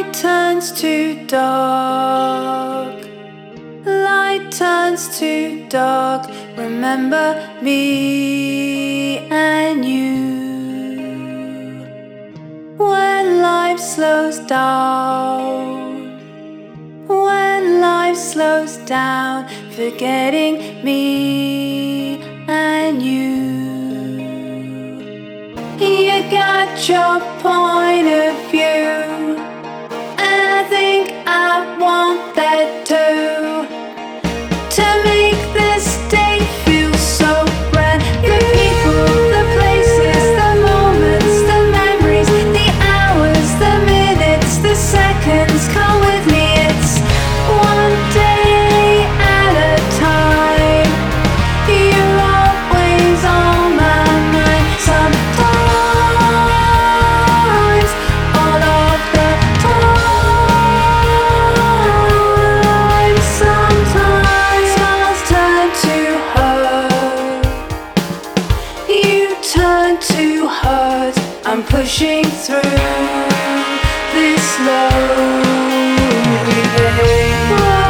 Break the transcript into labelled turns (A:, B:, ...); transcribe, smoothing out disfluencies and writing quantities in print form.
A: Light turns to dark. Light turns to dark. Remember me and you. When life slows down, when life slows down, forgetting me and you. You got your point of view, and I think I want that too. To make this day feel so brand new. The people, the places, the moments, the memories, the hours, the minutes, the seconds. Come with me, it's one day at a time. You're always on my mind. Sometimes, all of the time. Sometimes smiles turn to hurt. You turn to hurt. I'm pushing through this lonely day.